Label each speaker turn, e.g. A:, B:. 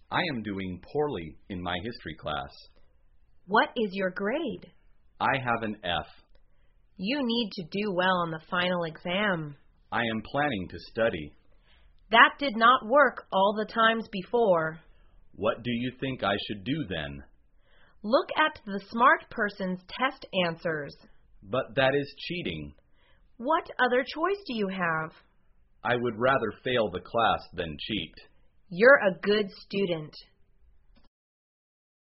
A: I am doing poorly in my history class.
B: What is your grade?
A: I have an F.
B: You need to do well on the final exam.
A: I am planning to study.
B: That did not work all the times before.
A: What do you think I should do then?
B: Look at the smart person's test answers.
A: But that is cheating.
B: What other choice do you have?
A: I would rather fail the class than cheat.
B: You're a good student.